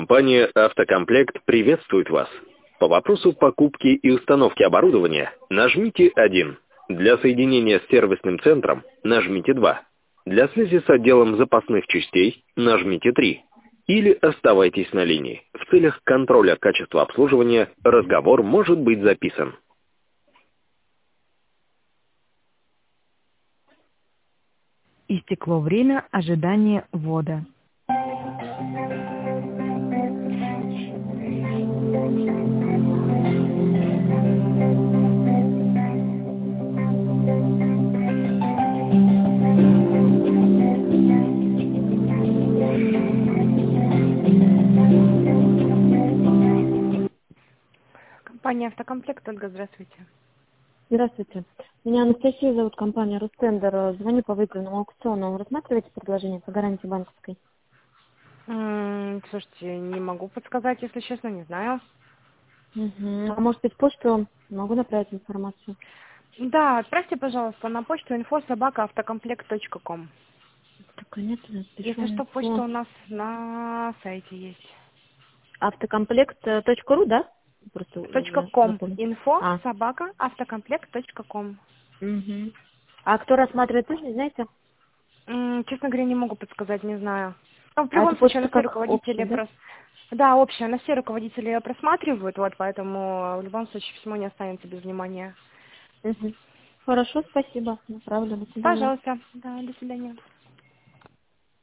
Компания «Автокомплект» приветствует вас. По вопросу покупки и установки оборудования нажмите 1. Для соединения с сервисным центром нажмите 2. Для связи с отделом запасных частей нажмите 3. Или оставайтесь на линии. В целях контроля качества обслуживания разговор может быть записан. Истекло время ожидания ввода. Компания «Автокомплект», Ольга, здравствуйте. Здравствуйте. Меня Анастасия зовут, компания «Рустендер». Звоню по выигранному аукциону. Вы рассматриваете предложение по гарантии банковской? Слушайте, не могу подсказать, если честно, не знаю. Угу. А может быть, почту могу направить информацию? Да, отправьте, пожалуйста, на почту info@автокомплект.ком. Так, конечно, Если что, почта у нас на сайте есть. Автокомплект.ру, да? Просто .com. запомню. info@автокомплект.ком. Угу. А кто рассматривает, тоже не знаете? Честно говоря, не могу подсказать, не знаю. Но в А любом это случае, почта на все как руководители общая, да? Да, общая, на все руководители ее просматривают, вот, поэтому в любом случае письмо не останется без внимания. Угу. Хорошо, спасибо. Направлю. До свидания. Пожалуйста. Да, до свидания.